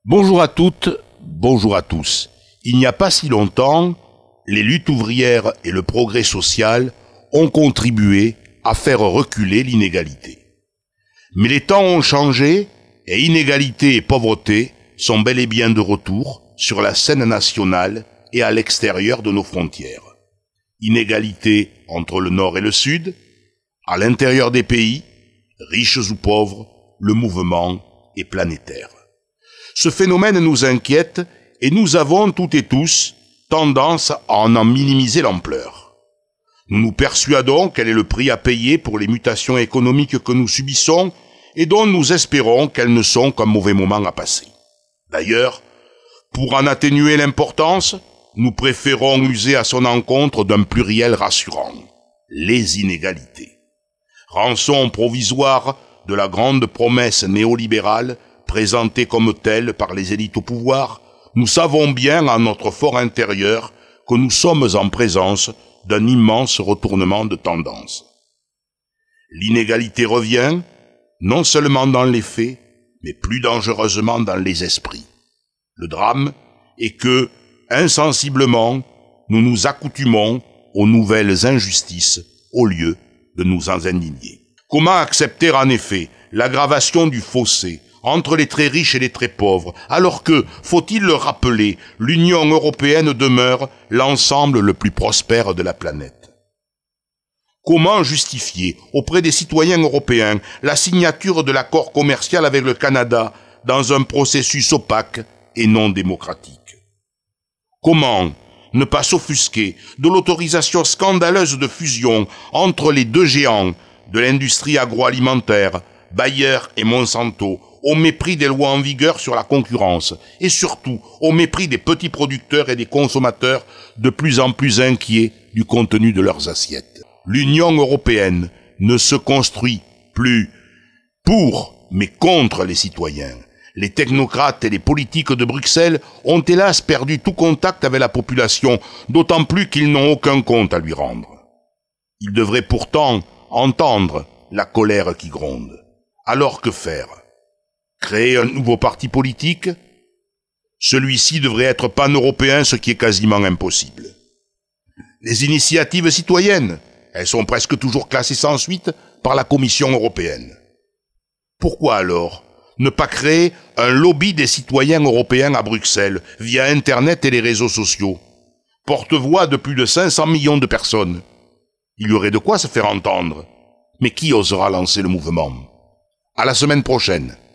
Bonjour à toutes, bonjour à tous. Il n'y a pas si longtemps, les luttes ouvrières et le progrès social ont contribué à faire reculer l'inégalité. Mais les temps ont changé et inégalité et pauvreté sont bel et bien de retour sur la scène nationale et à l'extérieur de nos frontières. Inégalité entre le Nord et le Sud, à l'intérieur des pays, riches ou pauvres, le mouvement est planétaire. Ce phénomène nous inquiète et nous avons toutes et tous tendance à en minimiser l'ampleur. Nous nous persuadons quel est le prix à payer pour les mutations économiques que nous subissons et dont nous espérons qu'elles ne sont qu'un mauvais moment à passer. D'ailleurs, pour en atténuer l'importance, nous préférons user à son encontre d'un pluriel rassurant, les inégalités. Rançon provisoire de la grande promesse néolibérale présentée comme telle par les élites au pouvoir, nous savons bien en notre fort intérieur que nous sommes en présence d'un immense retournement de tendance. L'inégalité revient, non seulement dans les faits, mais plus dangereusement dans les esprits. Le drame est que, insensiblement, nous nous accoutumons aux nouvelles injustices au lieu de nous en indigner. Comment accepter en effet l'aggravation du fossé entre les très riches et les très pauvres, alors que, faut-il le rappeler, l'Union européenne demeure l'ensemble le plus prospère de la planète? Comment justifier auprès des citoyens européens la signature de l'accord commercial avec le Canada dans un processus opaque et non démocratique? Comment ne pas s'offusquer de l'autorisation scandaleuse de fusion entre les deux géants de l'industrie agroalimentaire, Bayer et Monsanto, au mépris des lois en vigueur sur la concurrence et surtout au mépris des petits producteurs et des consommateurs de plus en plus inquiets du contenu de leurs assiettes? L'Union européenne ne se construit plus pour, mais contre les citoyens. Les technocrates et les politiques de Bruxelles ont hélas perdu tout contact avec la population, d'autant plus qu'ils n'ont aucun compte à lui rendre. Ils devraient pourtant entendre la colère qui gronde. Alors que faire? Créer un nouveau parti politique? Celui-ci devrait être pan-européen, ce qui est quasiment impossible. Les initiatives citoyennes, elles sont presque toujours classées sans suite par la Commission européenne. Pourquoi alors ne pas créer un lobby des citoyens européens à Bruxelles via Internet et les réseaux sociaux, porte-voix de plus de 500 millions de personnes? Il y aurait de quoi se faire entendre. Mais qui osera lancer le mouvement? À la semaine prochaine.